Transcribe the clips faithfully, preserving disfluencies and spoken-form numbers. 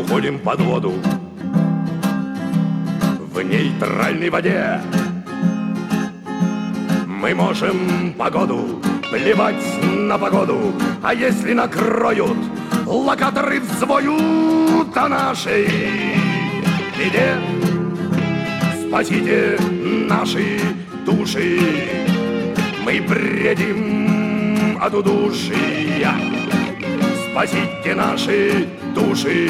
уходим под воду в нейтральной воде. Мы можем погоду, плевать на погоду, а если накроют локаторы взвоют о нашей беде. Спасите наши души, мы бредим от удушья. Спасите наши души,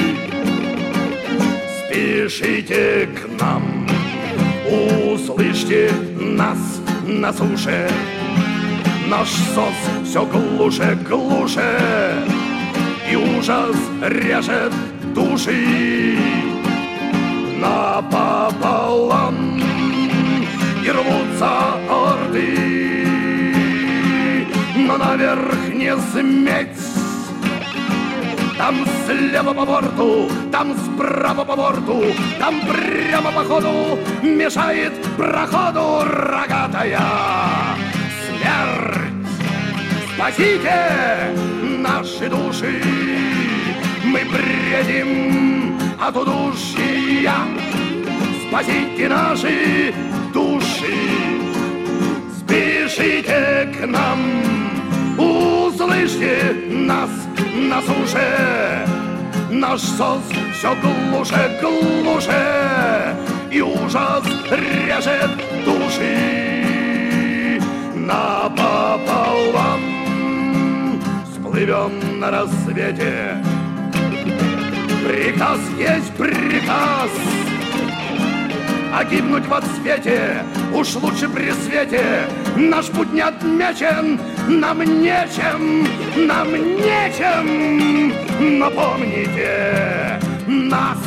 спешите к нам, услышьте нас на суше. Наш сос все глуше, глуше, и ужас режет души напополам, и рвутся орды, но наверх не сметь. Там слева по борту, там справа по борту, там прямо по ходу мешает проходу рогатая смерть. Спасите наши души, мы бредим от удушья. Спасите наши души, спешите к нам, услышьте нас на суше. Наш сос все глуше, глуше, и ужас режет души напополам. Сплывем на рассвете, приказ есть приказ, а гибнуть в отсвете уж лучше при свете. Наш путь не отмечен, нам нечем, нам нечем. Но помните нас,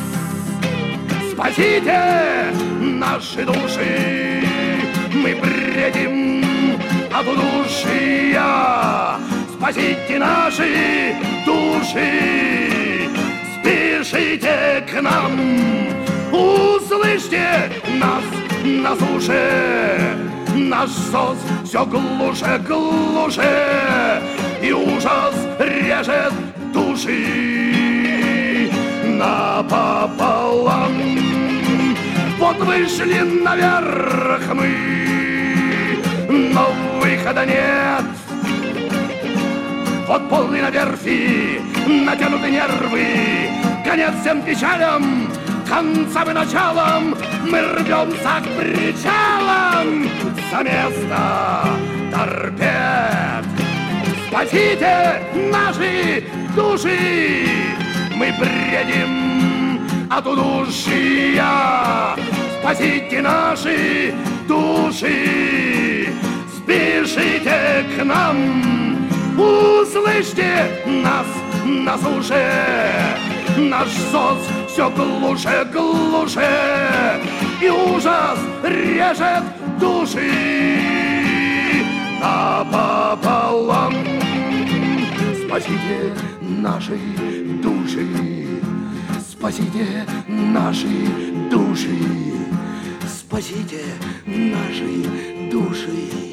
спасите наши души, мы бредим от удушья. Спасите наши души, спешите к нам, услышьте нас на суше. Наш сос все глуше, глуше, и ужас режет души напополам. Вот вышли наверх мы, но выхода нет. Вот полный на верфи, натянуты нервы, конец всем печалям, концам и началом. Мы рвемся к причалам за место торпед. Спасите наши души, мы бредим от удушья. Спасите наши души, спешите к нам, услышьте нас на суше. Наш сос все глуше, глуше, и ужас режет души напополам. Спасите наши души, спасите наши души, спасите наши души.